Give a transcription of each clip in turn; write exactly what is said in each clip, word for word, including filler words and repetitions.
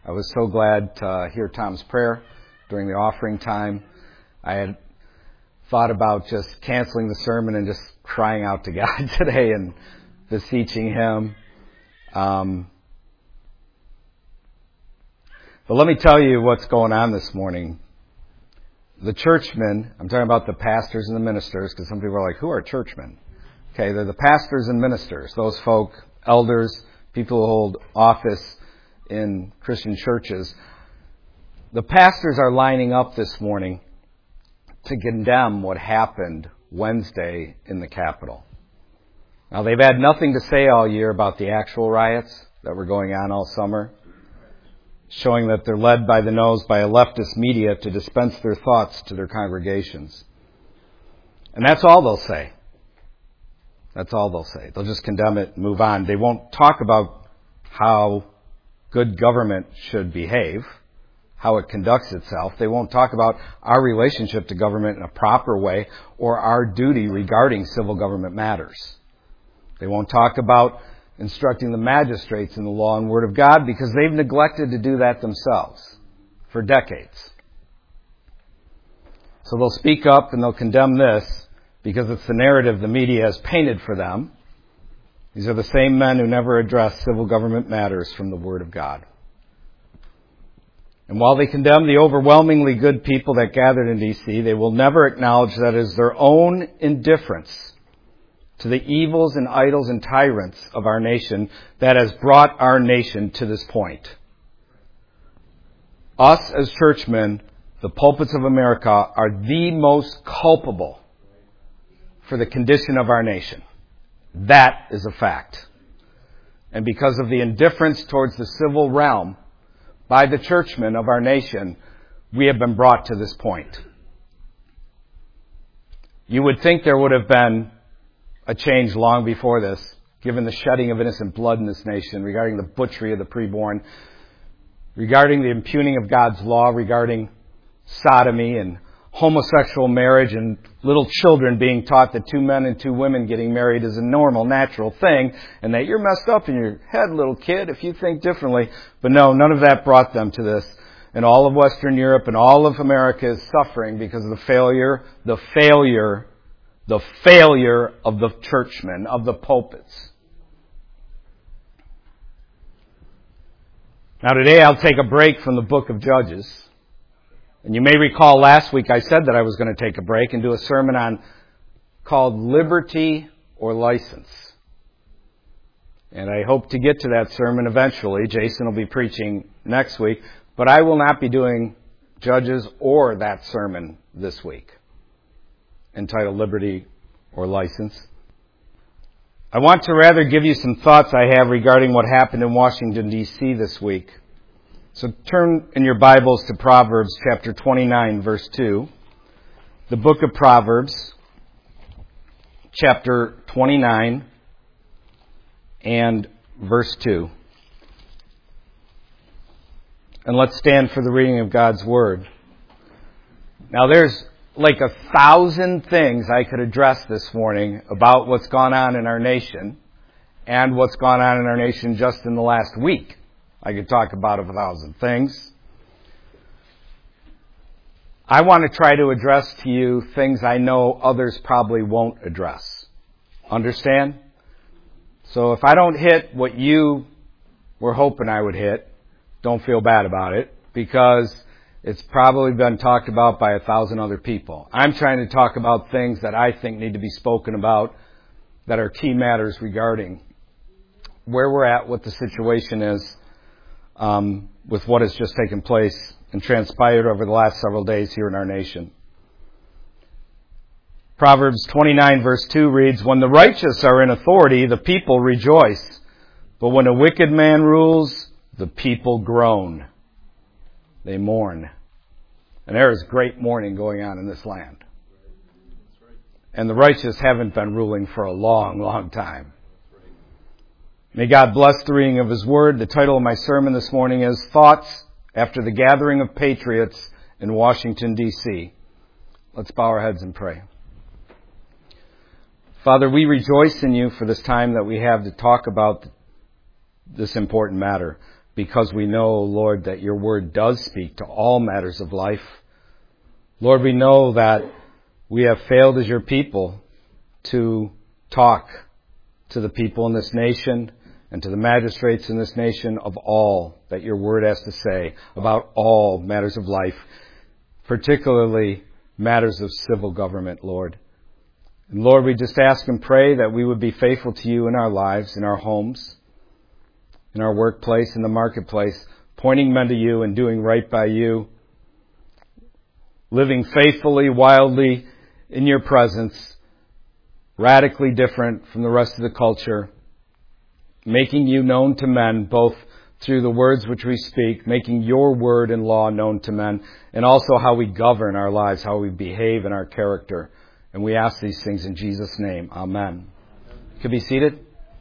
I was so glad to hear Tom's prayer during the offering time. I had thought about just canceling the sermon and just crying out to God today and beseeching Him. Um, but let me tell you what's going on this morning. The churchmen, I'm talking about the pastors and the ministers, because some people are like, who are churchmen? Okay, they're the pastors and ministers, those folk, elders, people who hold office in Christian churches. The pastors are lining up this morning to condemn what happened Wednesday in the Capitol. Now, they've had nothing to say all year about the actual riots that were going on all summer, showing that they're led by the nose by a leftist media to dispense their thoughts to their congregations. And that's all they'll say. That's all they'll say. They'll just condemn it and move on. They won't talk about how good government should behave, how it conducts itself. They won't talk about our relationship to government in a proper way or our duty regarding civil government matters. They won't talk about instructing the magistrates in the law and word of God because they've neglected to do that themselves for decades. So they'll speak up and they'll condemn this because it's the narrative the media has painted for them. These are the same men who never address civil government matters from the Word of God. And while they condemn the overwhelmingly good people that gathered in D C, they will never acknowledge that it is their own indifference to the evils and idols and tyrants of our nation that has brought our nation to this point. Us as churchmen, the pulpits of America, are the most culpable for the condition of our nation. That is a fact. And because of the indifference towards the civil realm by the churchmen of our nation, we have been brought to this point. You would think there would have been a change long before this, given the shedding of innocent blood in this nation, regarding the butchery of the preborn, regarding the impugning of God's law, regarding sodomy and homosexual marriage and little children being taught that two men and two women getting married is a normal, natural thing, and that you're messed up in your head, little kid, if you think differently. But no, none of that brought them to this. And all of Western Europe and all of America is suffering because of the failure, the failure, the failure of the churchmen, of the pulpits. Now today I'll take a break from the book of Judges. And you may recall last week I said that I was going to take a break and do a sermon on called Liberty or License. And I hope to get to that sermon eventually. Jason will be preaching next week. But I will not be doing Judges or that sermon this week, entitled Liberty or License. I want to rather give you some thoughts I have regarding what happened in Washington, D C this week. So turn in your Bibles to Proverbs chapter twenty-nine, verse two. The book of Proverbs, chapter twenty-nine, and verse two. And let's stand for the reading of God's Word. Now there's like a thousand things I could address this morning about what's gone on in our nation and what's gone on in our nation just in the last week. I could talk about a thousand things. I want to try to address to you things I know others probably won't address. Understand? So if I don't hit what you were hoping I would hit, don't feel bad about it, because it's probably been talked about by a thousand other people. I'm trying to talk about things that I think need to be spoken about that are key matters regarding where we're at, what the situation is, um, with what has just taken place and transpired over the last several days here in our nation. Proverbs twenty-nine verse two reads, "When the righteous are in authority, the people rejoice. But when a wicked man rules, the people groan." They mourn. And there is great mourning going on in this land. And the righteous haven't been ruling for a long, long time. May God bless the reading of His Word. The title of my sermon this morning is Thoughts After the Gathering of Patriots in Washington, D C Let's bow our heads and pray. Father, we rejoice in You for this time that we have to talk about this important matter. because we know, Lord, that your word does speak to all matters of life. Lord, we know that we have failed as your people to talk to the people in this nation and to the magistrates in this nation of all that your word has to say about all matters of life, particularly matters of civil government, Lord. And Lord, we just ask and pray that we would be faithful to you in our lives, in our homes, in our workplace, in the marketplace, pointing men to you and doing right by you, living faithfully, wildly in your presence, radically different from the rest of the culture, making you known to men, both through the words which we speak, making your word and law known to men, and also how we govern our lives, how we behave in our character. And we ask these things in Jesus' name. Amen. You can be seated.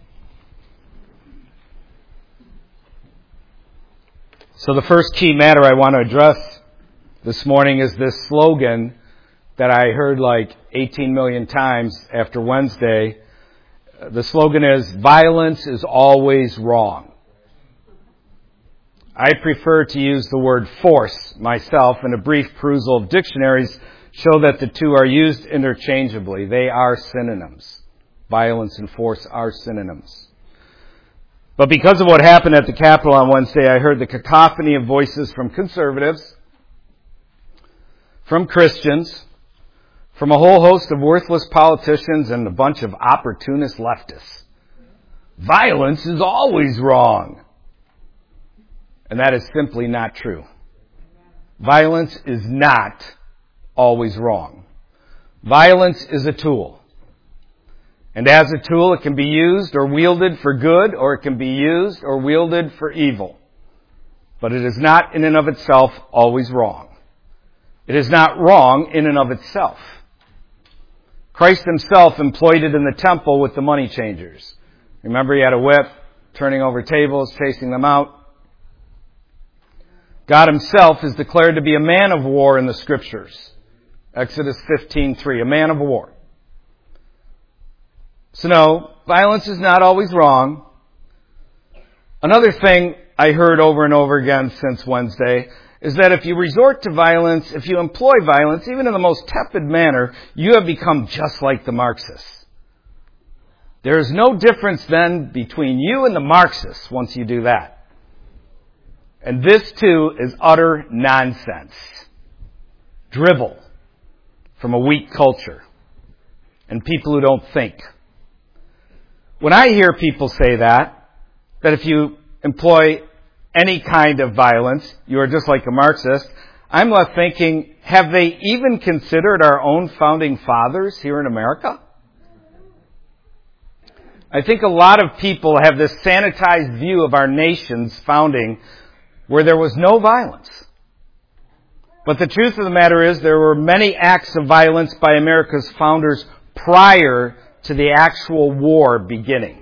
So the first key matter I want to address this morning is this slogan that I heard like eighteen million times after Wednesday. The slogan is, violence is always wrong. I prefer to use the word force myself, and a brief perusal of dictionaries show that the two are used interchangeably. They are synonyms. Violence and force are synonyms. But because of what happened at the Capitol on Wednesday, I heard the cacophony of voices from conservatives, from Christians, from a whole host of worthless politicians and a bunch of opportunist leftists. Violence is always wrong. And that is simply not true. Violence is not always wrong. Violence is a tool. And as a tool, it can be used or wielded for good, or it can be used or wielded for evil. But it is not in and of itself always wrong. It is not wrong in and of itself. Christ himself employed it in the temple with the money changers. Remember, he had a whip, turning over tables, chasing them out. God himself is declared to be a man of war in the Scriptures. Exodus fifteen three, a man of war. So no, violence is not always wrong. Another thing I heard over and over again since Wednesday is that if you resort to violence, if you employ violence, even in the most tepid manner, you have become just like the Marxists. There is no difference then between you and the Marxists once you do that. And this too is utter nonsense. Drivel from a weak culture and people who don't think. When I hear people say that, that if you employ any kind of violence, you are just like a Marxist, I'm left thinking, have they even considered our own founding fathers here in America? I think a lot of people have this sanitized view of our nation's founding where there was no violence. But the truth of the matter is there were many acts of violence by America's founders prior to the actual war beginning.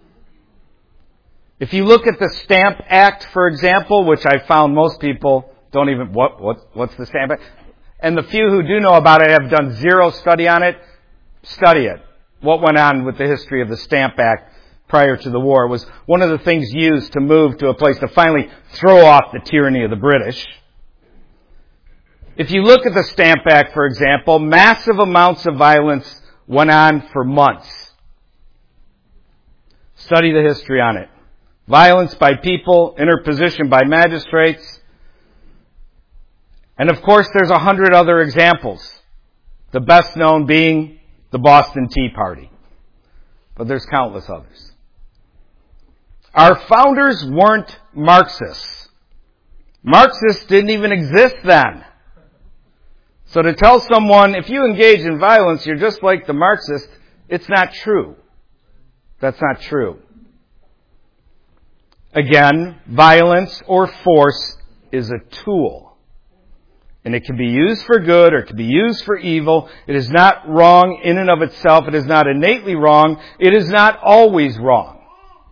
If you look at the Stamp Act, for example, which I found most people don't even, what, what, what's the Stamp Act? And the few who do know about it have done zero study on it. Study it. What went on with the history of the Stamp Act prior to the war? It was one of the things used to move to a place to finally throw off the tyranny of the British. If you look at the Stamp Act, for example, massive amounts of violence went on for months. Study the history on it. Violence by people, interposition by magistrates. And of course, there's a hundred other examples. The best known being the Boston Tea Party. But there's countless others. Our founders weren't Marxists. Marxists didn't even exist then. So to tell someone, if you engage in violence, you're just like the Marxists, it's not true. That's not true. Again, violence or force is a tool. And it can be used for good or it can be used for evil. It is not wrong in and of itself. It is not innately wrong. It is not always wrong.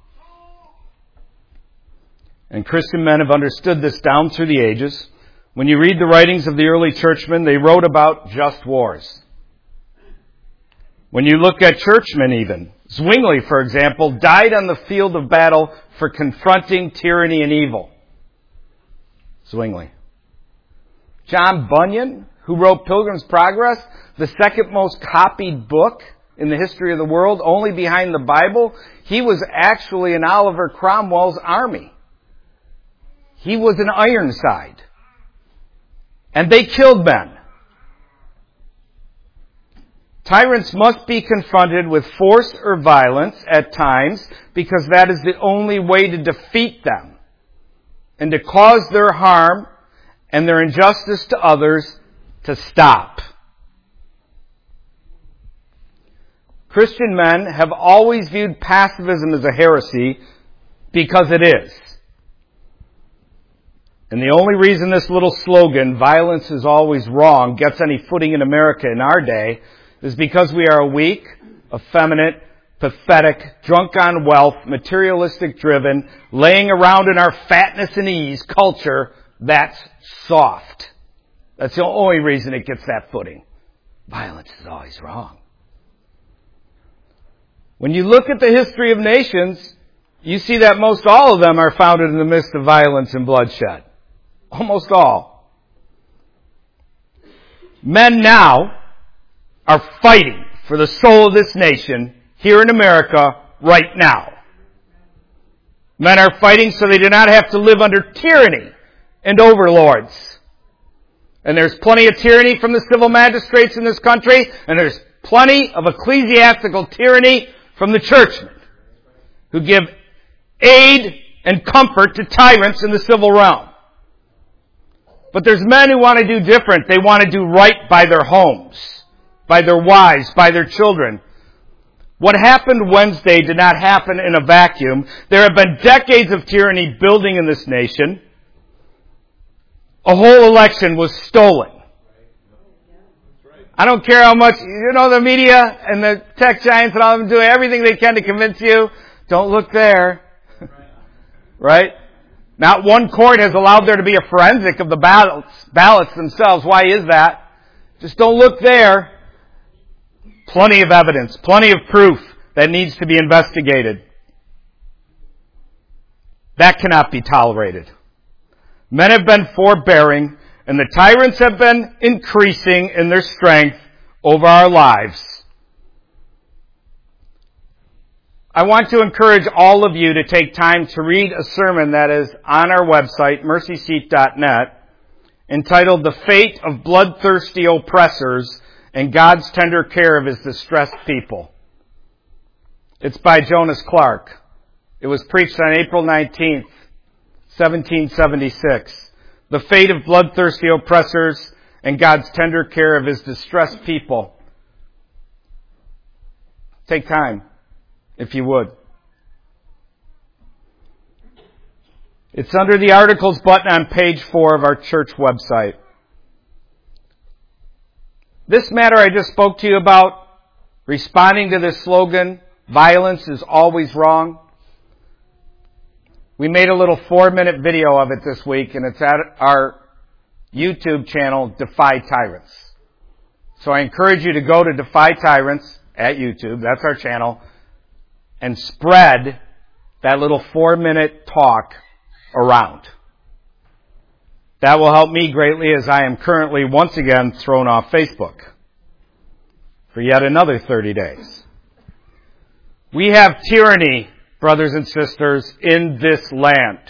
And Christian men have understood this down through the ages. When you read the writings of the early churchmen, they wrote about just wars. When you look at churchmen even, Zwingli, for example, died on the field of battle for confronting tyranny and evil. Zwingli. John Bunyan, who wrote Pilgrim's Progress, the second most copied book in the history of the world, only behind the Bible, he was actually in Oliver Cromwell's army. He was an Ironside. And they killed men. Tyrants must be confronted with force or violence at times because that is the only way to defeat them and to cause their harm and their injustice to others to stop. Christian men have always viewed pacifism as a heresy because it is. And the only reason this little slogan, violence is always wrong, gets any footing in America in our day is because we are a weak, effeminate, pathetic, drunk on wealth, materialistic driven, laying around in our fatness and ease culture that's soft. That's the only reason it gets that footing. Violence is always wrong. When you look at the history of nations, you see that most all of them are founded in the midst of violence and bloodshed. Almost all. Men now are fighting for the soul of this nation here in America right now. Men are fighting so they do not have to live under tyranny and overlords. And there's plenty of tyranny from the civil magistrates in this country, and there's plenty of ecclesiastical tyranny from the churchmen who give aid and comfort to tyrants in the civil realm. But there's men who want to do different. They want to do right by their homes, by their wives, by their children. What happened Wednesday did not happen in a vacuum. There have been decades of tyranny building in this nation. A whole election was stolen. I don't care how much, you know, the media and the tech giants and all of them doing everything they can to convince you, don't look there. Right? Not one court has allowed there to be a forensic of the ballots, ballots themselves. Why is that? Just don't look there. Plenty of evidence, plenty of proof that needs to be investigated. That cannot be tolerated. Men have been forbearing, and the tyrants have been increasing in their strength over our lives. I want to encourage all of you to take time to read a sermon that is on our website, mercy seat dot net, entitled The Fate of Bloodthirsty Oppressors and God's Tender Care of His Distressed People. It's by Jonas Clark. It was preached on April nineteenth, seventeen seventy-six. The Fate of Bloodthirsty Oppressors and God's Tender Care of His Distressed People. Take time, if you would. It's under the articles button on page four of our church website. This matter I just spoke to you about, responding to this slogan, violence is always wrong. We made a little four-minute video of it this week, and it's at our YouTube channel, Defy Tyrants. So I encourage you to go to Defy Tyrants at YouTube, that's our channel, and spread that little four-minute talk around. That will help me greatly as I am currently once again thrown off Facebook for yet another thirty days. We have tyranny, brothers and sisters, in this land.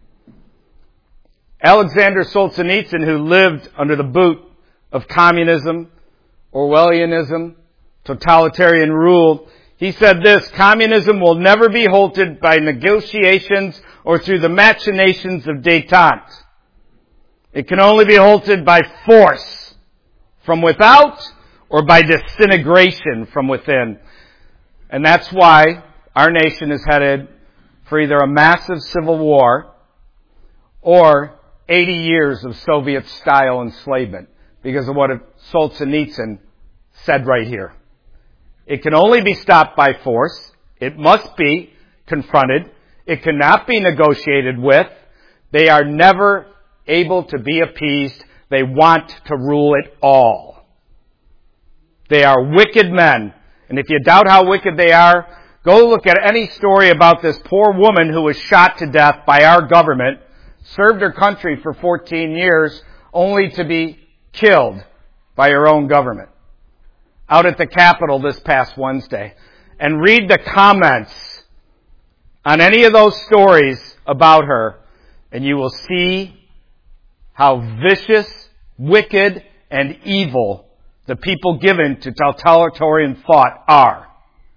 Alexander Solzhenitsyn, who lived under the boot of communism, Orwellianism, totalitarian rule, he said this: communism will never be halted by negotiations or through the machinations of détente. It can only be halted by force from without or by disintegration from within. And that's why our nation is headed for either a massive civil war or eighty years of Soviet-style enslavement because of what Solzhenitsyn said right here. It can only be stopped by force. It must be confronted. It cannot be negotiated with. They are never able to be appeased. They want to rule it all. They are wicked men. And if you doubt how wicked they are, Go look at any story about this poor woman who was shot to death by our government, served her country for fourteen years, only to be killed by her own government. Out at the Capitol this past Wednesday. And read the comments on any of those stories about her, and you will see how vicious, wicked, and evil the people given to totalitarian thought are.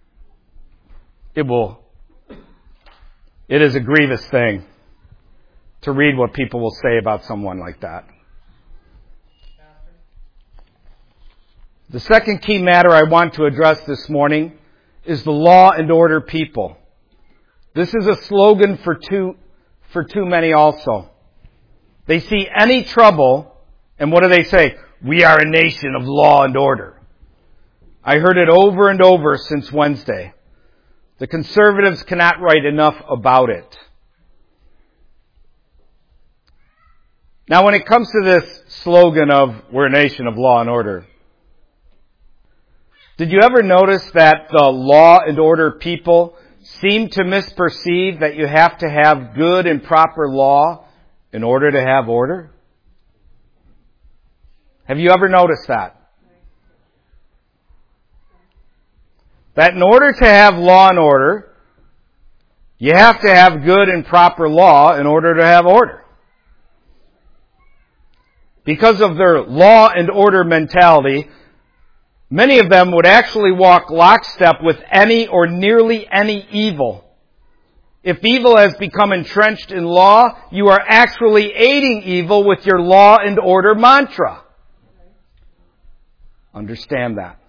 It will, it is a grievous thing to read what people will say about someone like that. The second key matter I want to address this morning is the law and order people. This is a slogan for too, for too many also. They see any trouble, and what do they say? We are a nation of law and order. I heard it over and over since Wednesday. The conservatives cannot write enough about it. Now, when it comes to this slogan of we're a nation of law and order, did you ever notice that the law and order people seem to misperceive that you have to have good and proper law in order to have order? Have you ever noticed that? That in order to have law and order, you have to have good and proper law in order to have order. Because of their law and order mentality, many of them would actually walk lockstep with any or nearly any evil. If evil has become entrenched in law, you are actually aiding evil with your law and order mantra. Understand that.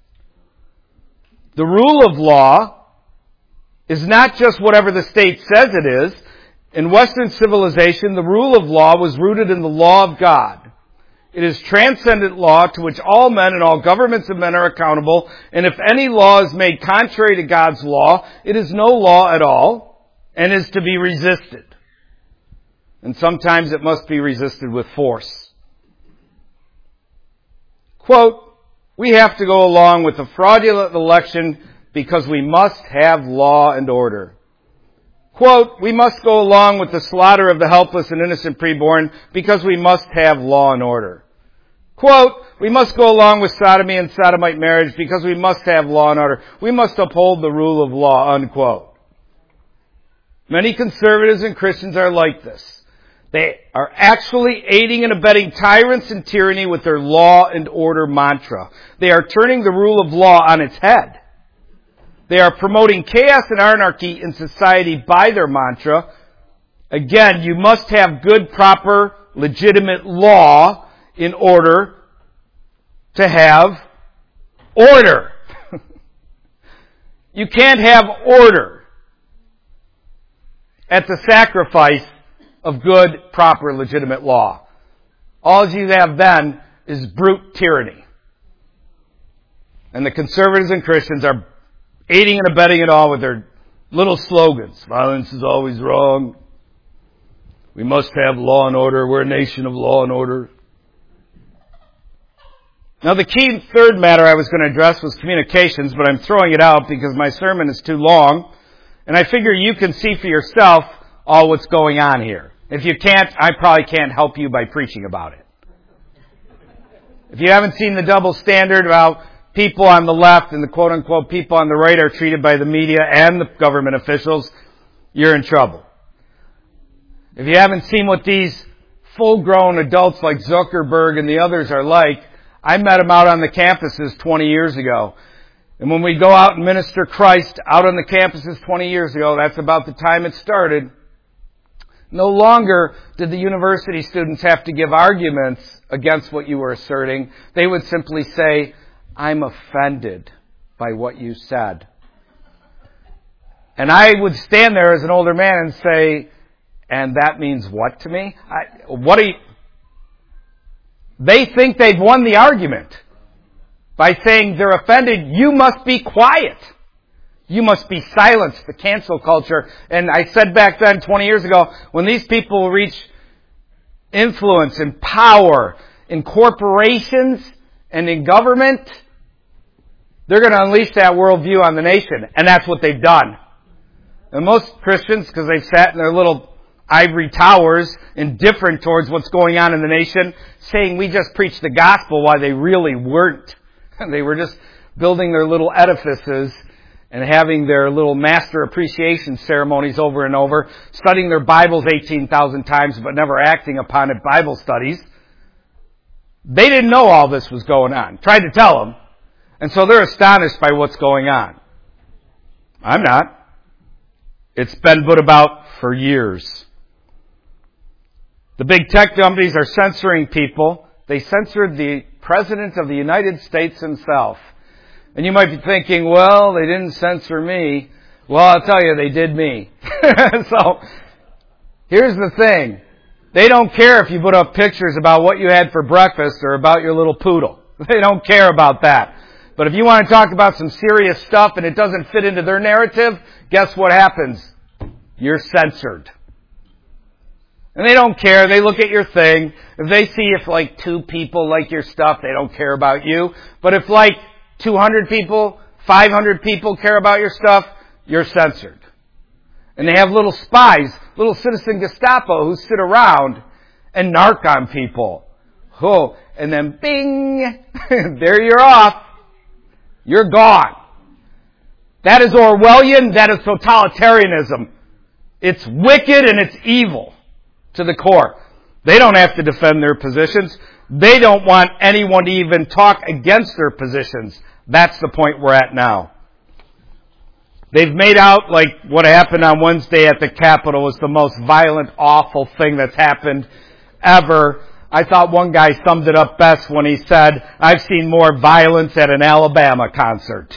The rule of law is not just whatever the state says it is. In Western civilization, the rule of law was rooted in the law of God. It is transcendent law to which all men and all governments of men are accountable, and if any law is made contrary to God's law, it is no law at all, and is to be resisted. And sometimes it must be resisted with force. Quote, we have to go along with the fraudulent election because we must have law and order. Quote, we must go along with the slaughter of the helpless and innocent preborn because we must have law and order. Quote, we must go along with sodomy and sodomite marriage because we must have law and order. We must uphold the rule of law, unquote. Many conservatives and Christians are like this. They are actually aiding and abetting tyrants and tyranny with their law and order mantra. They are turning the rule of law on its head. They are promoting chaos and anarchy in society by their mantra. Again, you must have good, proper, legitimate law in order to have order. You can't have order at the sacrifice of good, proper, legitimate law. All you have then is brute tyranny. And the conservatives and Christians are aiding and abetting it all with their little slogans. Violence is always wrong. We must have law and order. We're a nation of law and order. Now the key third matter I was going to address was communications, but I'm throwing it out because my sermon is too long. And I figure you can see for yourself all what's going on here. If you can't, I probably can't help you by preaching about it. If you haven't seen the double standard about people on the left and the quote-unquote people on the right are treated by the media and the government officials, you're in trouble. If you haven't seen what these full-grown adults like Zuckerberg and the others are like, I met them out on the campuses twenty years ago. And when we go out and minister Christ out on the campuses twenty years ago, that's about the time it started. No longer did the university students have to give arguments against what you were asserting. They would simply say, I'm offended by what you said. And I would stand there as an older man and say, and that means what to me? I, what are you? They think they've won the argument by saying they're offended. You must be quiet. You must be silenced, the cancel culture. And I said back then, twenty years ago, when these people reach influence and power in corporations and in government, They're going to unleash that worldview on the nation, and that's what they've done. And most Christians, because they've sat in their little ivory towers, indifferent towards what's going on in the nation, saying we just preach the gospel while they really weren't. They were just building their little edifices and having their little master appreciation ceremonies over and over, studying their Bibles eighteen thousand times but never acting upon it, Bible studies. They didn't know all this was going on. Tried to tell them. And so they're astonished by what's going on. I'm not. It's been put about for years. The big tech companies are censoring people. They censored the President of the United States himself. And you might be thinking, well, they didn't censor me. Well, I'll tell you, they did me. So, here's the thing. They don't care if you put up pictures about what you had for breakfast or about your little poodle. They don't care about that. But if you want to talk about some serious stuff and it doesn't fit into their narrative, guess what happens? You're censored. And they don't care. They look at your thing. If they see if like two people like your stuff, they don't care about you. But if like two hundred people, five hundred people care about your stuff, you're censored. And they have little spies, little citizen Gestapo who sit around and narc on people. Oh, and then bing, there you're off. You're gone. That is Orwellian. That is totalitarianism. It's wicked and it's evil to the core. They don't have to defend their positions. They don't want anyone to even talk against their positions. That's the point we're at now. They've made out like what happened on Wednesday at the Capitol was the most violent, awful thing that's happened ever. I thought one guy summed it up best when he said, I've seen more violence at an Alabama concert.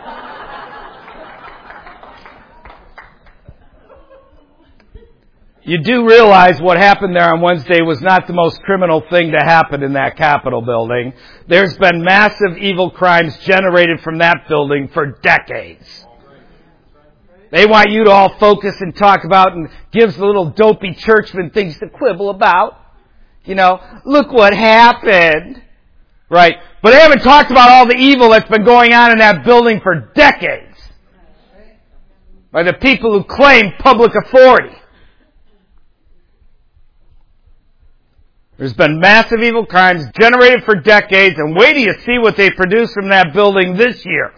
You do realize what happened there on Wednesday was not the most criminal thing to happen in that Capitol building. There's been massive evil crimes generated from that building for decades. They want you to all focus and talk about and gives the little dopey churchman things to quibble about. You know, look what happened. Right? But they haven't talked about all the evil that's been going on in that building for decades. By the people who claim public authority. There's been massive evil crimes generated for decades, and wait till you see what they produce from that building this year.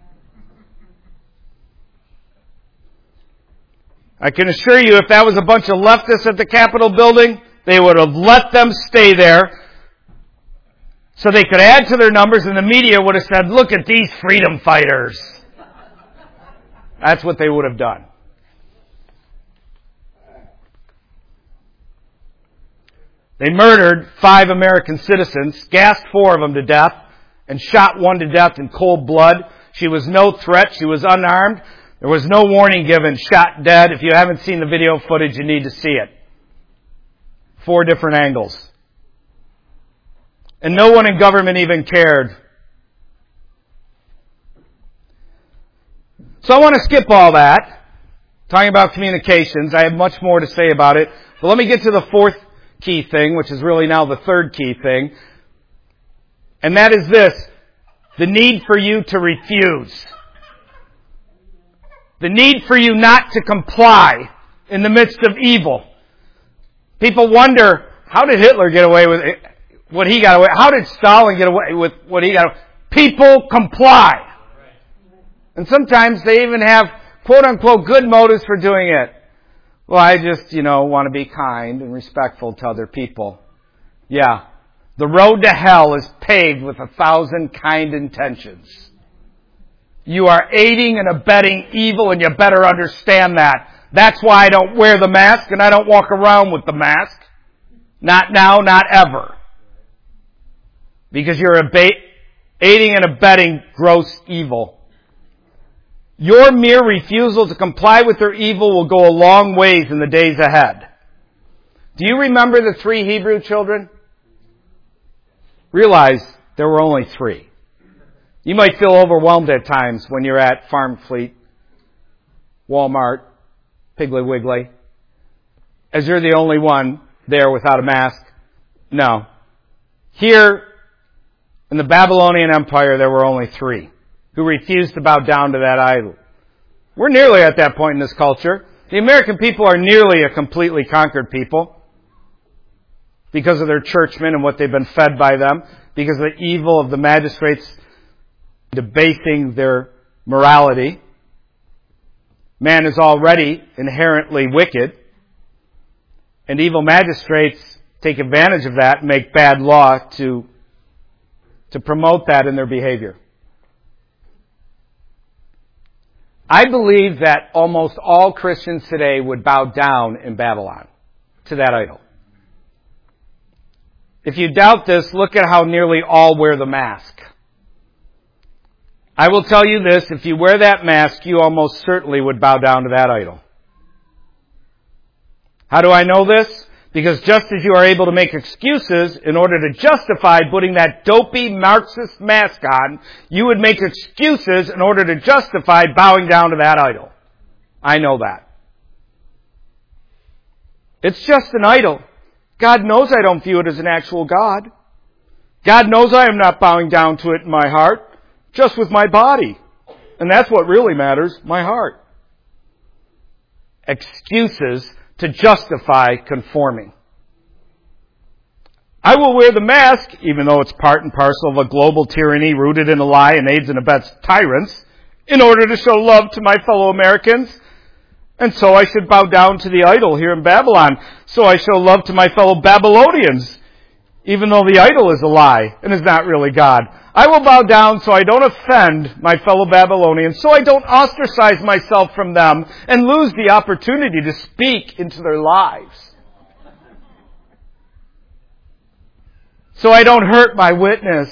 I can assure you, if that was a bunch of leftists at the Capitol building, they would have let them stay there so they could add to their numbers, and the media would have said, look at these freedom fighters. That's what they would have done. They murdered five American citizens, gassed four of them to death, and shot one to death in cold blood. She was no threat. She was unarmed. There was no warning given. Shot dead. If you haven't seen the video footage, you need to see it. Four different angles. And no one in government even cared. So I want to skip all that. Talking about communications. I have much more to say about it. But let me get to the fourth key thing, which is really now the third key thing. And that is this. The need for you to refuse. The need for you not to comply in the midst of evil. People wonder, how did Hitler get away with it, what he got away? How did Stalin get away with what he got away? People comply. And sometimes they even have quote unquote good motives for doing it. Well, I just, you know, want to be kind and respectful to other people. Yeah. The road to hell is paved with a thousand kind intentions. You are aiding and abetting evil, and you better understand that. That's why I don't wear the mask and I don't walk around with the mask. Not now, not ever. Because you're aiding and abetting gross evil. Your mere refusal to comply with their evil will go a long ways in the days ahead. Do you remember the three Hebrew children? Realize there were only three. You might feel overwhelmed at times when you're at Farm Fleet, Walmart, Piggly Wiggly, as you're the only one there without a mask. No. Here in the Babylonian Empire, there were only three who refuse to bow down to that idol. We're nearly at that point in this culture. The American people are nearly a completely conquered people because of their churchmen and what they've been fed by them, because of the evil of the magistrates debasing their morality. Man is already inherently wicked, and evil magistrates take advantage of that and make bad law to, to promote that in their behavior. I believe that almost all Christians today would bow down in Babylon to that idol. If you doubt this, look at how nearly all wear the mask. I will tell you this, if you wear that mask, you almost certainly would bow down to that idol. How do I know this? Because just as you are able to make excuses in order to justify putting that dopey Marxist mask on, you would make excuses in order to justify bowing down to that idol. I know that. It's just an idol. God knows I don't view it as an actual God. God knows I am not bowing down to it in my heart, just with my body. And that's what really matters, my heart. Excuses to justify conforming. I will wear the mask, even though it's part and parcel of a global tyranny rooted in a lie and aids and abets tyrants, in order to show love to my fellow Americans. And so I should bow down to the idol here in Babylon. So I show love to my fellow Babylonians, even though the idol is a lie and is not really God. I will bow down so I don't offend my fellow Babylonians, so I don't ostracize myself from them and lose the opportunity to speak into their lives. So I don't hurt my witness.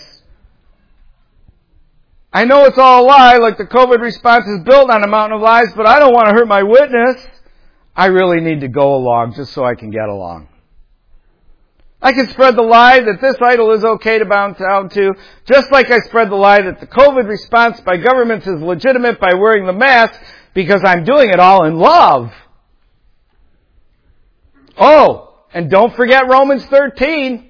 I know it's all a lie, like the COVID response is built on a mountain of lies, but I don't want to hurt my witness. I really need to go along just so I can get along. I can spread the lie that this idol is okay to bow down to, just like I spread the lie that the COVID response by governments is legitimate by wearing the mask, because I'm doing it all in love. Oh, and don't forget Romans thirteen.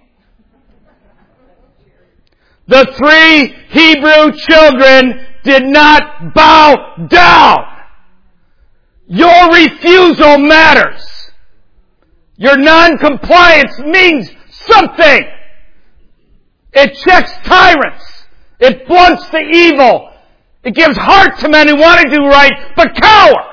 The three Hebrew children did not bow down. Your refusal matters. Your non-compliance means something. It checks tyrants. It blunts the evil. It gives heart to men who want to do right but cower.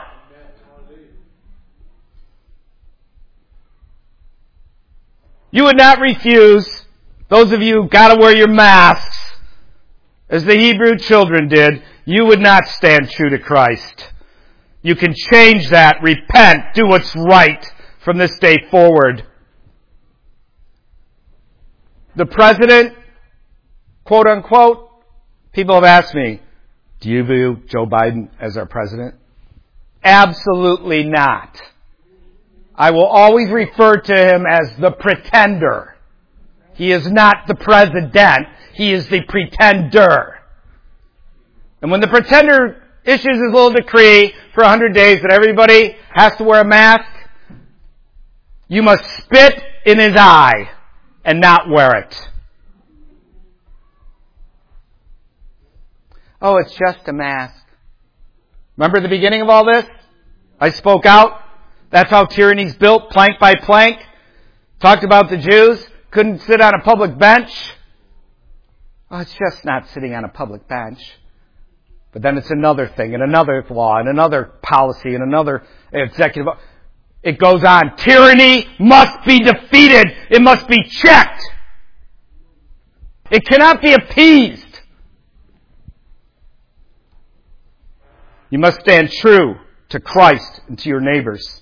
You would not refuse, those of you who got to wear your masks, as the Hebrew children did, you would not stand true to Christ. You can change that, repent, do what's right from this day forward. The president, quote unquote, people have asked me, do you view Joe Biden as our president? Absolutely not. I will always refer to him as the pretender. He is not the president. He is the pretender. And when the pretender issues his little decree for a hundred days that everybody has to wear a mask, you must spit in his eye and not wear it. Oh, it's just a mask. Remember the beginning of all this? I spoke out. That's how tyranny's built, plank by plank. Talked about the Jews. Couldn't sit on a public bench. Oh, it's just not sitting on a public bench. But then it's another thing, and another law, and another policy, and another executive. It goes on. Tyranny must be defeated. It must be checked. It cannot be appeased. You must stand true to Christ and to your neighbors.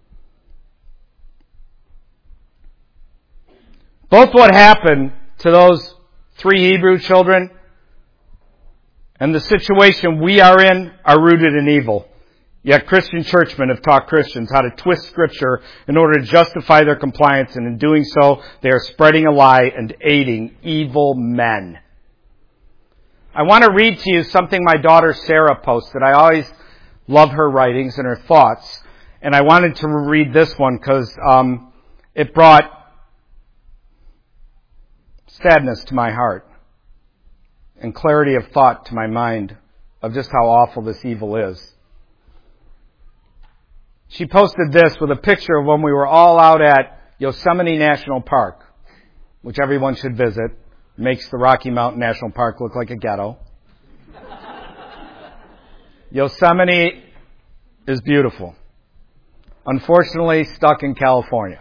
Both what happened to those three Hebrew children and the situation we are in are rooted in evil. Yet Christian churchmen have taught Christians how to twist Scripture in order to justify their compliance, and in doing so, they are spreading a lie and aiding evil men. I want to read to you something my daughter Sarah posted. I always love her writings and her thoughts, and I wanted to read this one because um, it brought sadness to my heart and clarity of thought to my mind of just how awful this evil is. She posted this with a picture of when we were all out at Yosemite National Park, which everyone should visit. Makes the Rocky Mountain National Park look like a ghetto. Yosemite is beautiful. Unfortunately, stuck in California.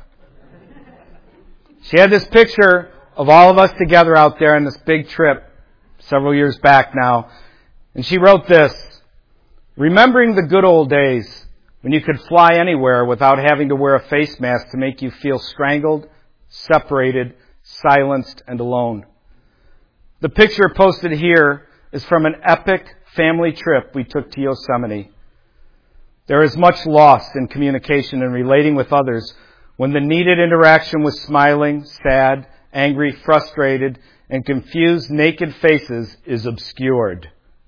She had this picture of all of us together out there on this big trip several years back now. And she wrote this: remembering the good old days when you could fly anywhere without having to wear a face mask to make you feel strangled, separated, silenced, and alone. The picture posted here is from an epic family trip we took to Yosemite. There is much loss in communication and relating with others when the needed interaction with smiling, sad, angry, frustrated, and confused naked faces is obscured.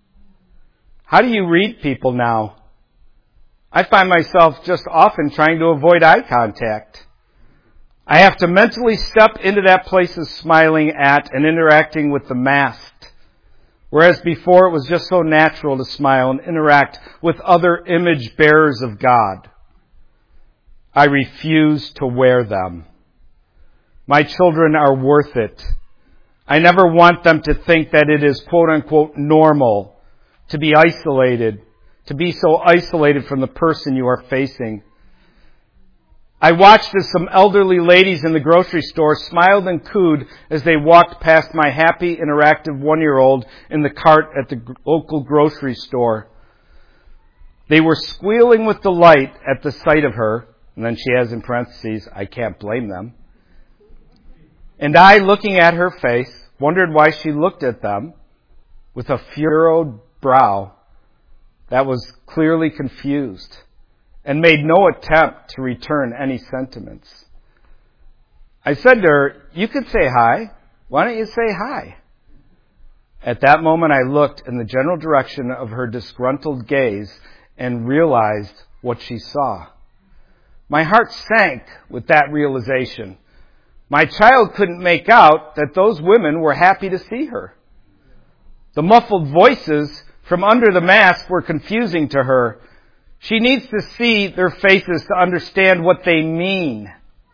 How do you read people now? I find myself just often trying to avoid eye contact. I have to mentally step into that place of smiling at and interacting with the masked, whereas before it was just so natural to smile and interact with other image bearers of God. I refuse to wear them. My children are worth it. I never want them to think that it is quote-unquote normal to be isolated, to be so isolated from the person you are facing. I watched as some elderly ladies in the grocery store smiled and cooed as they walked past my happy, interactive one-year-old in the cart at the local grocery store. They were squealing with delight at the sight of her, and then she has in parentheses, I can't blame them. And I, looking at her face, wondered why she looked at them with a furrowed brow that was clearly confused and made no attempt to return any sentiments. I said to her, you could say hi. Why don't you say hi? At that moment, I looked in the general direction of her disgruntled gaze and realized what she saw. My heart sank with that realization. My child couldn't make out that those women were happy to see her. The muffled voices from under the mask were confusing to her. She needs to see their faces to understand what they mean.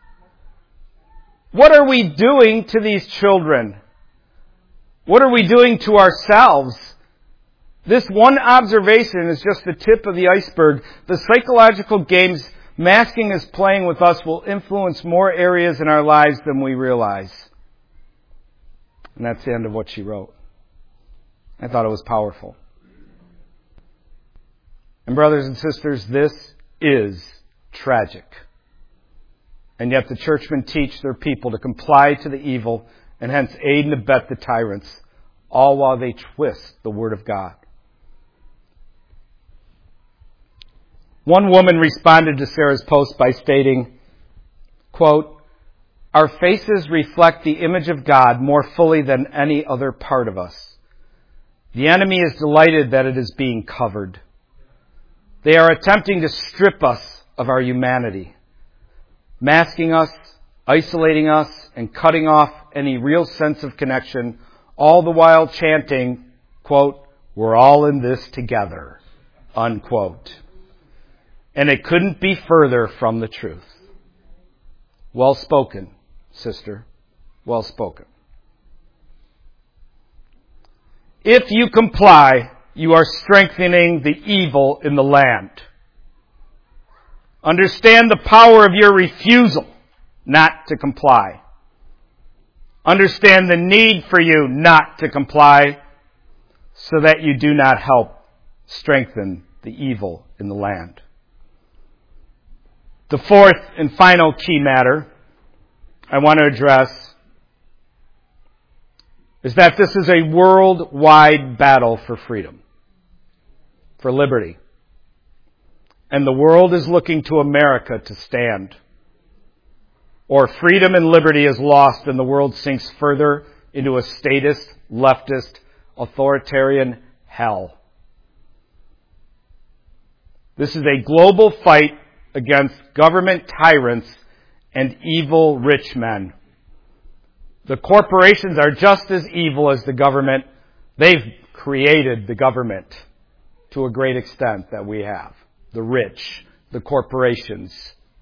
What are we doing to these children? What are we doing to ourselves? This one observation is just the tip of the iceberg. The psychological games masking is playing with us will influence more areas in our lives than we realize. And that's the end of what she wrote. I thought it was powerful. And brothers and sisters, this is tragic. And yet the churchmen teach their people to comply to the evil and hence aid and abet the tyrants, all while they twist the Word of God. One woman responded to Sarah's post by stating, quote, our faces reflect the image of God more fully than any other part of us. The enemy is delighted that it is being covered. They are attempting to strip us of our humanity, masking us, isolating us, and cutting off any real sense of connection, all the while chanting, quote, we're all in this together, unquote. And it couldn't be further from the truth. Well spoken, sister. Well spoken. If you comply, you are strengthening the evil in the land. Understand the power of your refusal not to comply. Understand the need for you not to comply so that you do not help strengthen the evil in the land. The fourth and final key matter I want to address is that this is a worldwide battle for freedom, for liberty. And the world is looking to America to stand. Or freedom and liberty is lost and the world sinks further into a statist, leftist, authoritarian hell. This is a global fight against government tyrants and evil rich men. The corporations are just as evil as the government. They've created the government. to a great extent that we have. The rich, the corporations.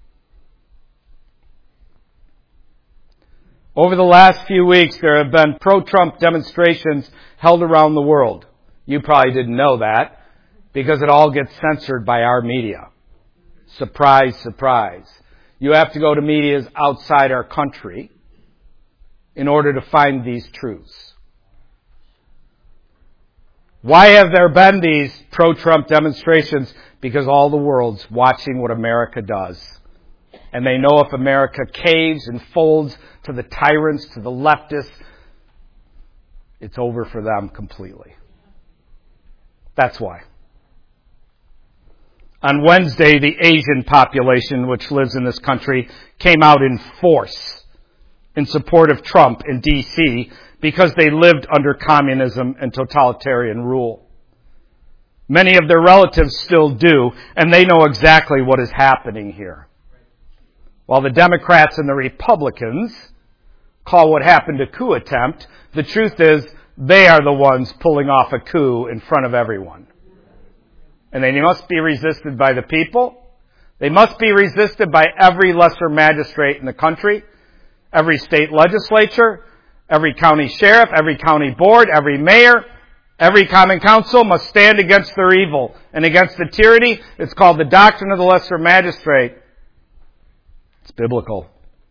Over the last few weeks, there have been pro-Trump demonstrations held around the world. You probably didn't know that because it all gets censored by our media. Surprise, surprise. You have to go to medias outside our country in order to find these truths. Why have there been these pro-Trump demonstrations? Because all the world's watching what America does. And they know if America caves and folds to the tyrants, to the leftists, it's over for them completely. That's why. On Wednesday, the Asian population which lives in this country came out in force in support of Trump in D C because they lived under communism and totalitarian rule. Many of their relatives still do, and they know exactly what is happening here. While the Democrats and the Republicans call what happened a coup attempt, the truth is they are the ones pulling off a coup in front of everyone. And they must be resisted by the people. They must be resisted by every lesser magistrate in the country, every state legislature, every county sheriff, every county board, every mayor, every common council must stand against their evil and against the tyranny. It's called the doctrine of the lesser magistrate. It's biblical.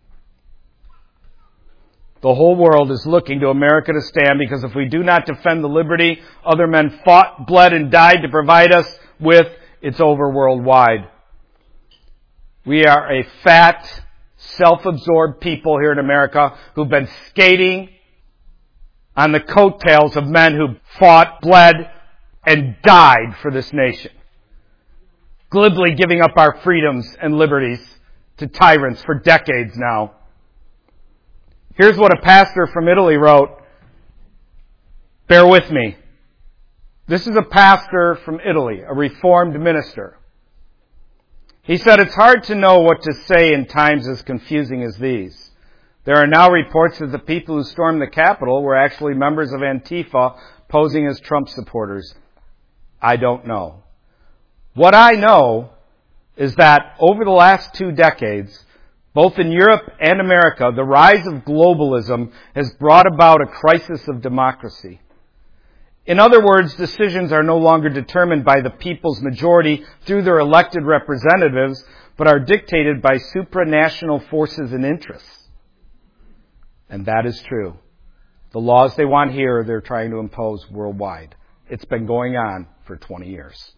The whole world is looking to America to stand because if we do not defend the liberty other men fought, bled, and died to provide us with, it's over worldwide. We are a fat, self-absorbed people here in America who've been skating on the coattails of men who fought, bled, and died for this nation. Glibly giving up our freedoms and liberties to tyrants for decades now. Here's what a pastor from Italy wrote. Bear with me. This is a pastor from Italy, a reformed minister. He said, it's hard to know what to say in times as confusing as these. There are now reports that the people who stormed the Capitol were actually members of Antifa posing as Trump supporters. I don't know. What I know is that over the last two decades, both in Europe and America, the rise of globalism has brought about a crisis of democracy. In other words, decisions are no longer determined by the people's majority through their elected representatives, but are dictated by supranational forces and interests. And that is true. The laws they want here, they're trying to impose worldwide. It's been going on for twenty years.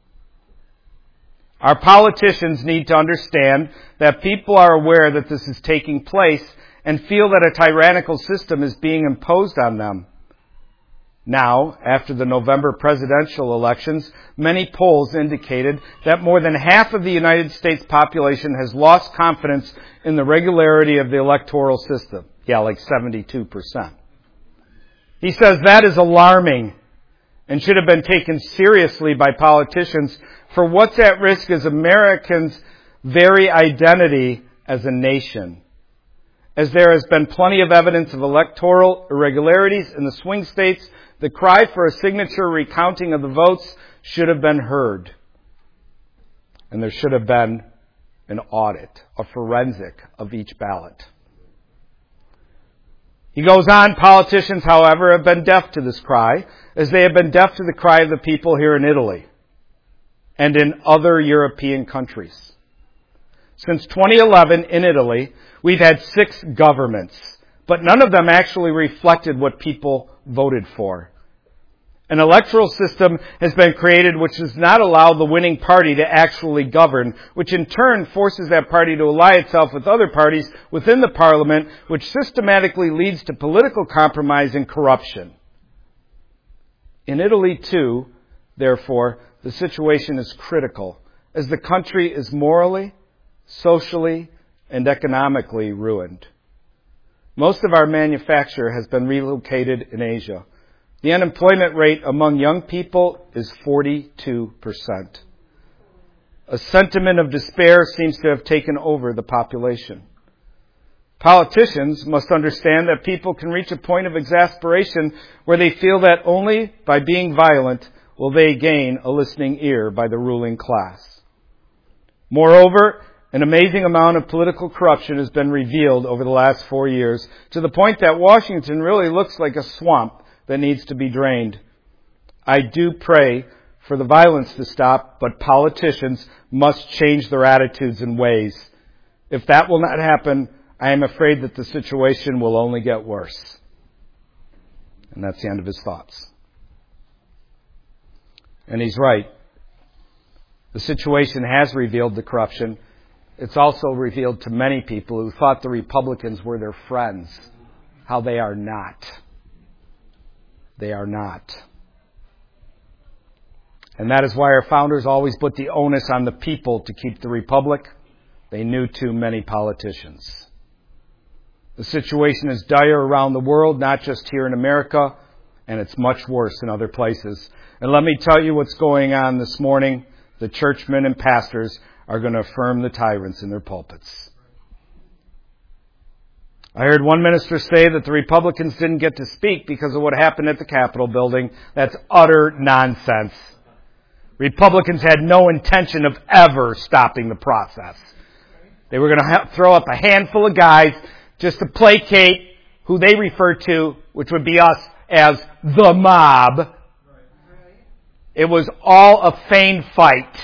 Our politicians need to understand that people are aware that this is taking place and feel that a tyrannical system is being imposed on them. Now, after the November presidential elections, many polls indicated that more than half of the United States population has lost confidence in the regularity of the electoral system. Yeah, like seventy-two percent. He says that is alarming and should have been taken seriously by politicians, for what's at risk is Americans' very identity as a nation. As there has been plenty of evidence of electoral irregularities in the swing states, the cry for a signature recounting of the votes should have been heard. And there should have been an audit, a forensic of each ballot. He goes on, politicians, however, have been deaf to this cry, as they have been deaf to the cry of the people here in Italy and in other European countries. Since twenty eleven in Italy, we've had six governments, but none of them actually reflected what people voted for. An electoral system has been created which does not allow the winning party to actually govern, which in turn forces that party to ally itself with other parties within the parliament, which systematically leads to political compromise and corruption. In Italy, too, therefore, the situation is critical, as the country is morally, socially, and economically ruined. Most of our manufacture has been relocated in Asia. The unemployment rate among young people is forty-two percent. A sentiment of despair seems to have taken over the population. Politicians must understand that people can reach a point of exasperation where they feel that only by being violent will they gain a listening ear by the ruling class. Moreover, an amazing amount of political corruption has been revealed over the last four years to the point that Washington really looks like a swamp that needs to be drained. I do pray for the violence to stop, but politicians must change their attitudes and ways. If that will not happen, I am afraid that the situation will only get worse. And that's the end of his thoughts. And he's right. The situation has revealed the corruption. It's also revealed to many people who thought the Republicans were their friends how they are not. They are not. And that is why our founders always put the onus on the people to keep the republic. They knew too many politicians. The situation is dire around the world, not just here in America, and it's much worse in other places. And let me tell you what's going on this morning. The churchmen and pastors are going to affirm the tyrants in their pulpits. I heard one minister say that the Republicans didn't get to speak because of what happened at the Capitol building. That's utter nonsense. Republicans had no intention of ever stopping the process. They were going to ha- throw up a handful of guys just to placate who they refer to, which would be us, as the mob. It was all a feigned fight.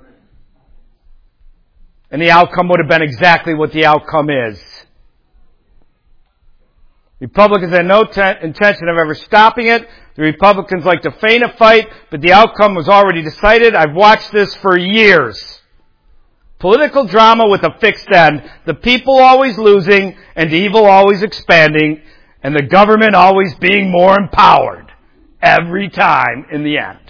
And the outcome would have been exactly what the outcome is. Republicans had no ten- intention of ever stopping it. The Republicans like to feign a fight, but the outcome was already decided. I've watched this for years. Political drama with a fixed end. The people always losing and evil always expanding and the government always being more empowered every time in the end.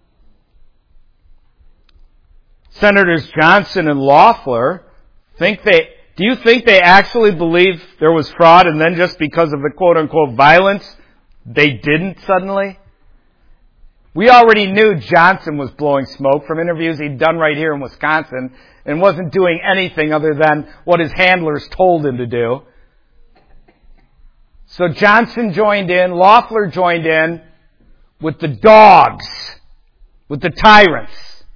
Senators Johnson and Loeffler think they, do you think they actually believe there was fraud and then just because of the quote unquote violence, they didn't suddenly? We already knew Johnson was blowing smoke from interviews he'd done right here in Wisconsin and wasn't doing anything other than what his handlers told him to do. So Johnson joined in, Loeffler joined in with the dogs, with the tyrants.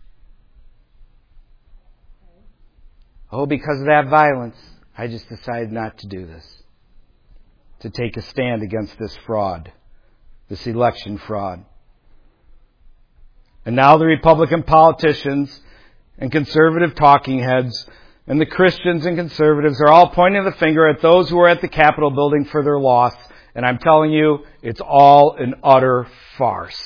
Oh, because of that violence, I just decided not to do this. To take a stand against this fraud, this election fraud. And now the Republican politicians and conservative talking heads and the Christians and conservatives are all pointing the finger at those who are at the Capitol building for their loss. And I'm telling you, it's all an utter farce.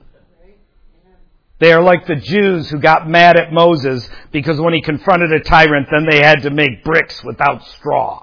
They are like the Jews who got mad at Moses because when he confronted a tyrant, then they had to make bricks without straw.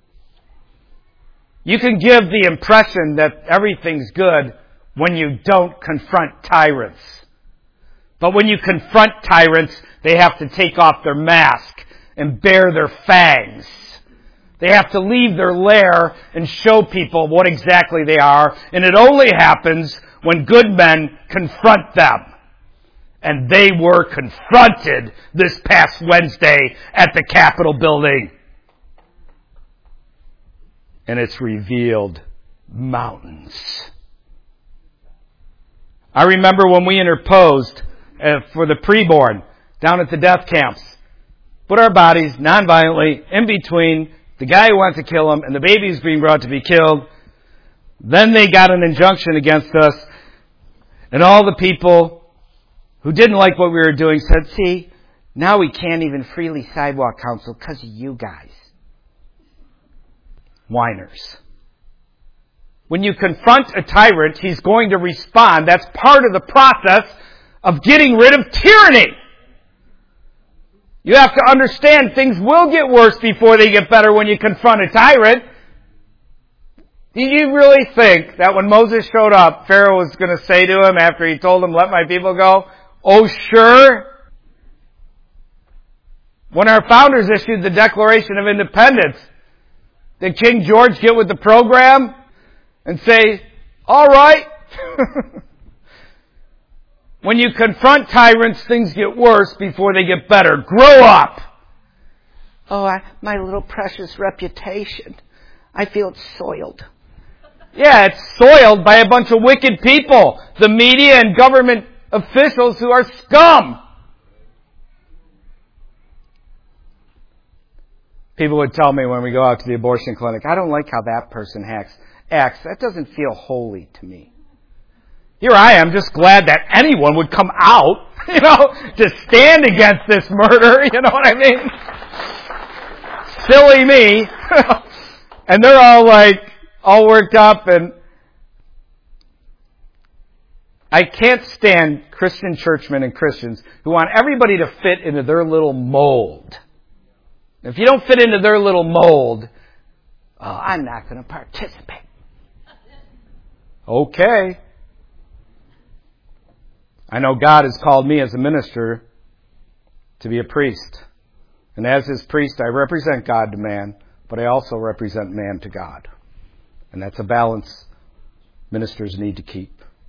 You can give the impression that everything's good when you don't confront tyrants. But when you confront tyrants, they have to take off their mask and bare their fangs. They have to leave their lair and show people what exactly they are. And it only happens when good men confront them. And they were confronted this past Wednesday at the Capitol building. And it's revealed mountains. I remember when we interposed uh, for the preborn down at the death camps. Put our bodies nonviolently in between the guy who wants to kill him and the baby who's being brought to be killed. Then they got an injunction against us. And all the people who didn't like what we were doing said, see, now we can't even freely sidewalk counsel because of you guys. Whiners. When you confront a tyrant, he's going to respond. That's part of the process of getting rid of tyranny. You have to understand things will get worse before they get better when you confront a tyrant. Did you really think that when Moses showed up, Pharaoh was going to say to him after he told him, let my people go, oh, sure? When our founders issued the Declaration of Independence, did King George get with the program and say, all right? When you confront tyrants, things get worse before they get better. Grow up! Oh, I, my little precious reputation. I feel it's soiled. Yeah, it's soiled by a bunch of wicked people. The media and government officials who are scum. People would tell me when we go out to the abortion clinic, I don't like how that person acts. acts. That doesn't feel holy to me. Here I am, just glad that anyone would come out, you know, to stand against this murder, you know what I mean? Silly me. And they're all like, all worked up, and I can't stand Christian churchmen and Christians who want everybody to fit into their little mold. If you don't fit into their little mold, oh, I'm not going to participate. Okay. I know God has called me as a minister to be a priest. And as his priest, I represent God to man, but I also represent man to God. And that's a balance ministers need to keep.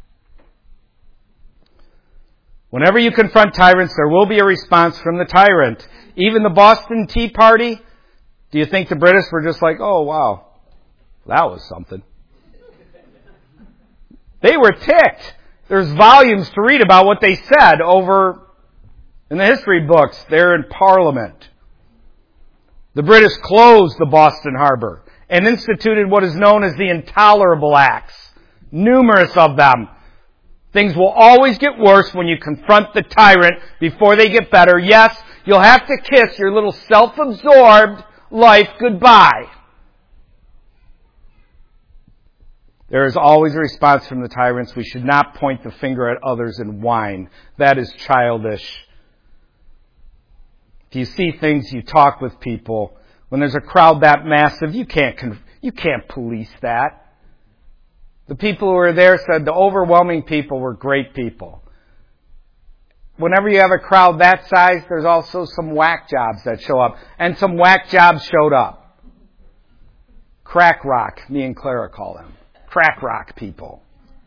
Whenever you confront tyrants, there will be a response from the tyrant. Even the Boston Tea Party, do you think the British were just like, oh, wow, that was something? They were ticked. There's volumes to read about what they said over in the history books there in Parliament. The British closed the Boston Harbor and instituted what is known as the Intolerable Acts. Numerous of them. Things will always get worse when you confront the tyrant before they get better. Yes, you'll have to kiss your little self-absorbed life goodbye. There is always a response from the tyrants. We should not point the finger at others and whine. That is childish. If you see things, you talk with people. When there's a crowd that massive, you can't you can't police that. The people who were there said the overwhelming people were great people. Whenever you have a crowd that size, there's also some whack jobs that show up. And some whack jobs showed up. Crack rock, me and Clara call them. Crack rock people.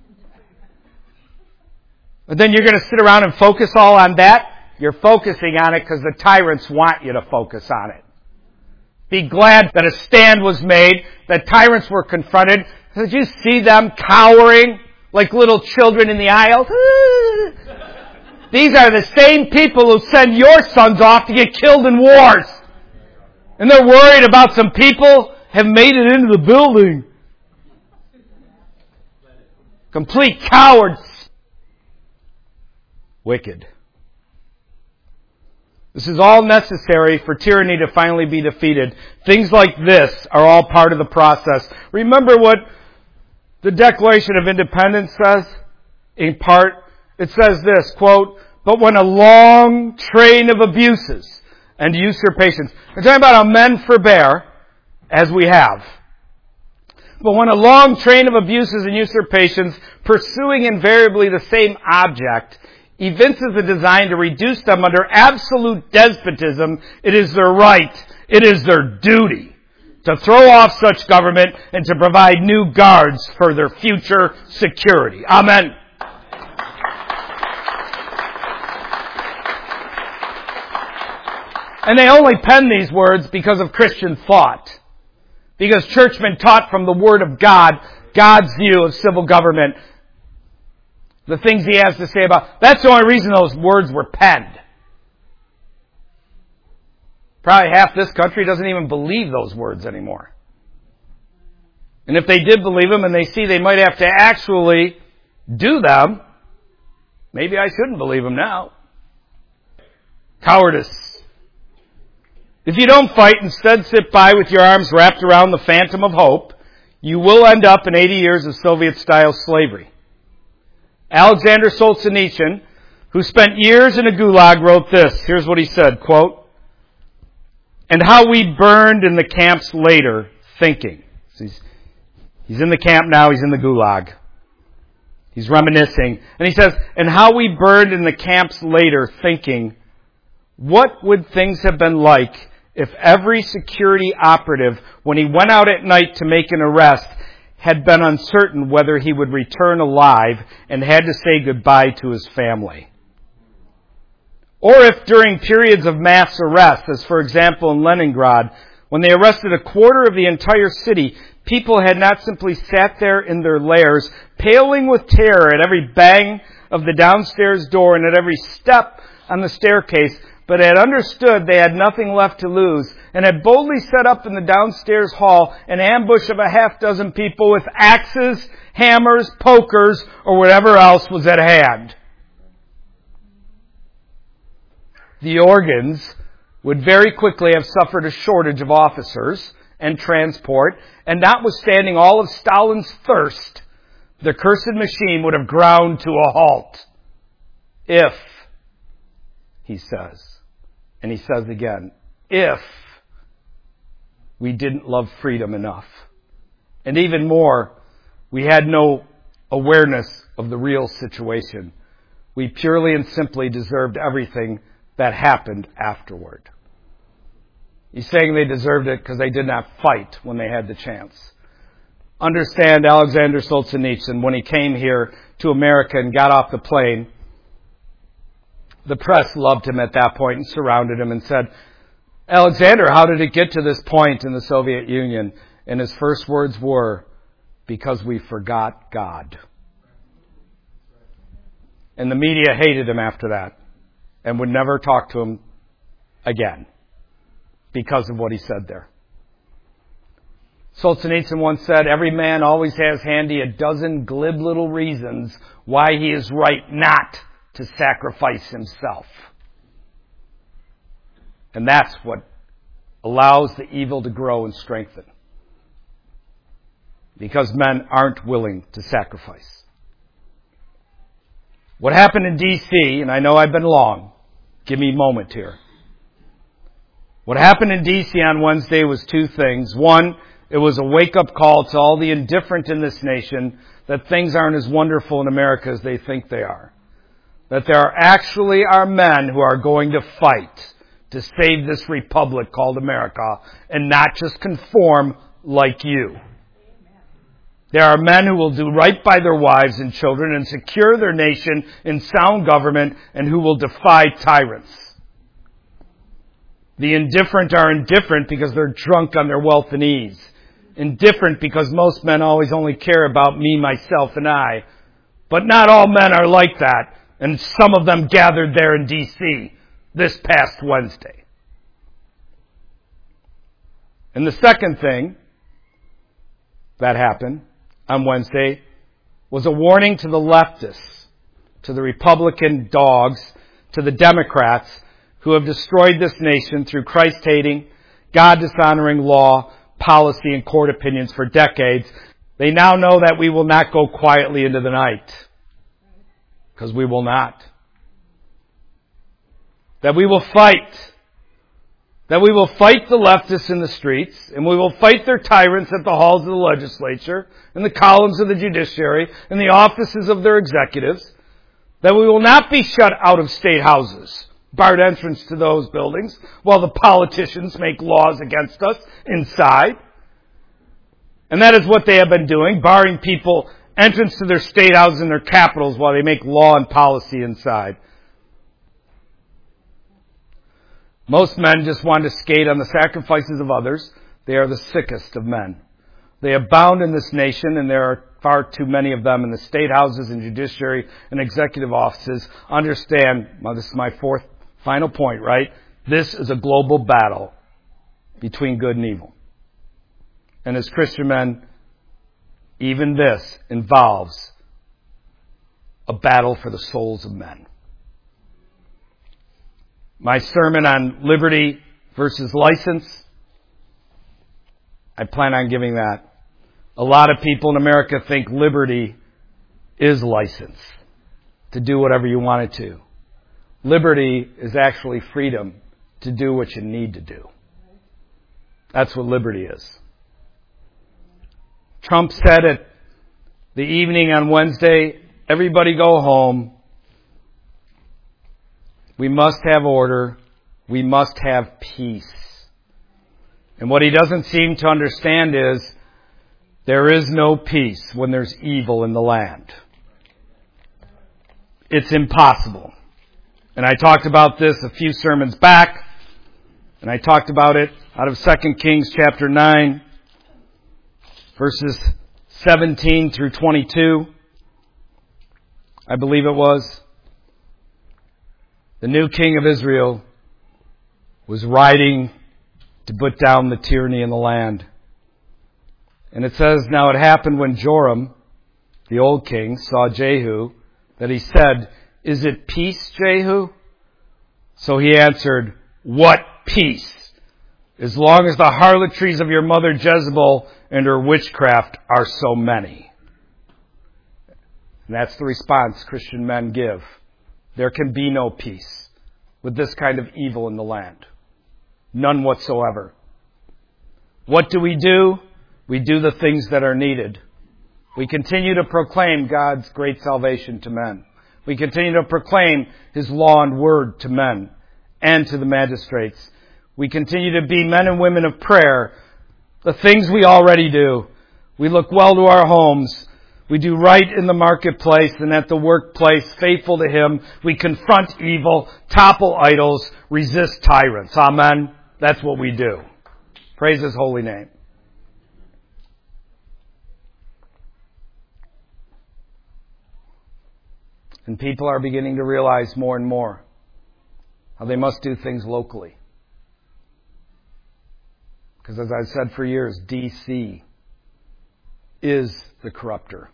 But then you're going to sit around and focus all on that? You're focusing on it because the tyrants want you to focus on it. Be glad that a stand was made, that tyrants were confronted. Did you see them cowering like little children in the aisles? These are the same people who send your sons off to get killed in wars. And they're worried about some people have made it into the building. Complete cowards. Wicked. This is all necessary for tyranny to finally be defeated. Things like this are all part of the process. Remember what the Declaration of Independence says? In part, it says this, quote, but when a long train of abuses and usurpations, I'm talking about how men forbear, as we have, but when a long train of abuses and usurpations, pursuing invariably the same object, evinces a design to reduce them under absolute despotism, it is their right, it is their duty to throw off such government and to provide new guards for their future security. Amen. And they only pen these words because of Christian thought. Because churchmen taught from the Word of God, God's view of civil government, the things he has to say about. That's the only reason those words were penned. Probably half this country doesn't even believe those words anymore. And if they did believe them and they see they might have to actually do them, maybe I shouldn't believe them now. Cowardice. If you don't fight, instead sit by with your arms wrapped around the phantom of hope, you will end up in eighty years of Soviet-style slavery. Alexander Solzhenitsyn, who spent years in a gulag, wrote this. Here's what he said, quote, and how we burned in the camps later, thinking. So he's, he's in the camp now, he's in the gulag. He's reminiscing. And he says, and how we burned in the camps later, thinking, what would things have been like if every security operative, when he went out at night to make an arrest, had been uncertain whether he would return alive and had to say goodbye to his family. Or if during periods of mass arrest, as for example in Leningrad, when they arrested a quarter of the entire city, people had not simply sat there in their lairs, paling with terror at every bang of the downstairs door and at every step on the staircase, but had understood they had nothing left to lose, and had boldly set up in the downstairs hall an ambush of a half dozen people with axes, hammers, pokers, or whatever else was at hand. The organs would very quickly have suffered a shortage of officers and transport, and notwithstanding all of Stalin's thirst, the cursed machine would have ground to a halt. If, he says, and he says again, if we didn't love freedom enough. And even more, we had no awareness of the real situation. We purely and simply deserved everything that happened afterward. He's saying they deserved it because they did not fight when they had the chance. Understand Alexander Solzhenitsyn, when he came here to America and got off the plane, the press loved him at that point and surrounded him and said, Alexander, how did it get to this point in the Soviet Union? And his first words were, because we forgot God. And the media hated him after that and would never talk to him again because of what he said there. Solzhenitsyn once said, every man always has handy a dozen glib little reasons why he is right not to sacrifice himself. And that's what allows the evil to grow and strengthen. Because men aren't willing to sacrifice. What happened in D C, and I know I've been long, give me a moment here. What happened in D C on Wednesday was two things. One, it was a wake-up call to all the indifferent in this nation that things aren't as wonderful in America as they think they are. That there are actually are men who are going to fight to save this republic called America and not just conform like you. There are men who will do right by their wives and children and secure their nation in sound government and who will defy tyrants. The indifferent are indifferent because they're drunk on their wealth and ease. Indifferent because most men always only care about me, myself, and I. But not all men are like that, and some of them gathered there in D C this past Wednesday. And the second thing that happened on Wednesday was a warning to the leftists, to the Republican dogs, to the Democrats who have destroyed this nation through Christ-hating, God-dishonoring law, policy, and court opinions for decades. They now know that we will not go quietly into the night. Because we will not. That we will fight. That we will fight the leftists in the streets, and we will fight their tyrants at the halls of the legislature, and the columns of the judiciary, and the offices of their executives. That we will not be shut out of state houses, barred entrance to those buildings, while the politicians make laws against us inside. And that is what they have been doing, barring people entrance to their state houses and their capitals while they make law and policy inside. Most men just want to skate on the sacrifices of others. They are the sickest of men. They abound in this nation, and there are far too many of them in the state houses and judiciary and executive offices. Understand, well, this is my fourth final point, right? This is a global battle between good and evil. And as Christian men, even this involves a battle for the souls of men. My sermon on liberty versus license, I plan on giving that. A lot of people in America think liberty is license to do whatever you want it to. Liberty is actually freedom to do what you need to do. That's what liberty is. Trump said at the evening on Wednesday, everybody go home. We must have order. We must have peace. And what he doesn't seem to understand is there is no peace when there's evil in the land. It's impossible. And I talked about this a few sermons back, and I talked about it out of Second Kings chapter nine, verses seventeen through twenty-two. I believe it was, the new king of Israel was riding to put down the tyranny in the land. And it says, now it happened when Joram, the old king, saw Jehu, that he said, is it peace, Jehu? So he answered, what peace? As long as the harlotries of your mother Jezebel and her witchcraft are so many. And that's the response Christian men give. There can be no peace with this kind of evil in the land. None whatsoever. What do we do? We do the things that are needed. We continue to proclaim God's great salvation to men. We continue to proclaim His law and word to men and to the magistrates. We continue to be men and women of prayer. The things we already do. We look well to our homes. We do right in the marketplace and at the workplace, faithful to Him. We confront evil, topple idols, resist tyrants. Amen. That's what we do. Praise His holy name. And people are beginning to realize more and more how they must do things locally. Because as I've said for years, D C is the corrupter.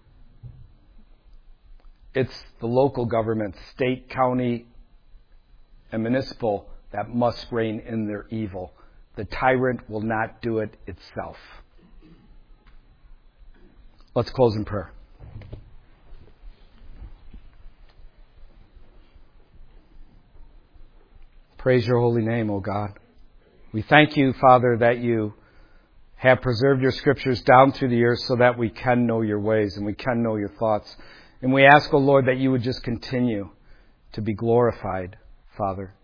It's the local government, state, county, and municipal that must rein in their evil. The tyrant will not do it itself. Let's close in prayer. Praise your holy name, O God. We thank you, Father, that you have preserved your scriptures down through the years so that we can know your ways and we can know your thoughts. And we ask, O Lord, that you would just continue to be glorified, Father,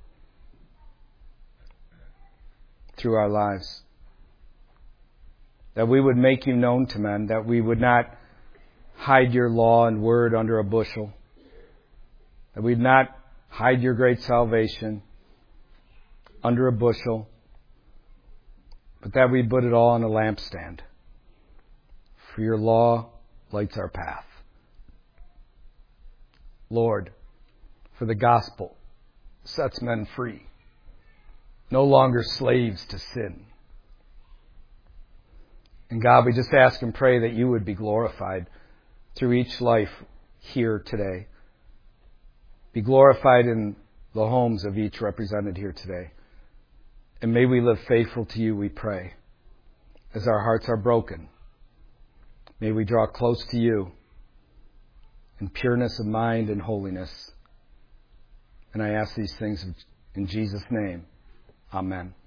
through our lives. That we would make you known to men, that we would not hide your law and word under a bushel, that we'd not hide your great salvation under a bushel, but that we put it all on a lampstand. For your law lights our path. Lord, for the gospel sets men free, no longer slaves to sin. And God, we just ask and pray that you would be glorified through each life here today. Be glorified in the homes of each represented here today. And may we live faithful to you, we pray, as our hearts are broken. May we draw close to you in pureness of mind and holiness. And I ask these things in Jesus' name. Amen.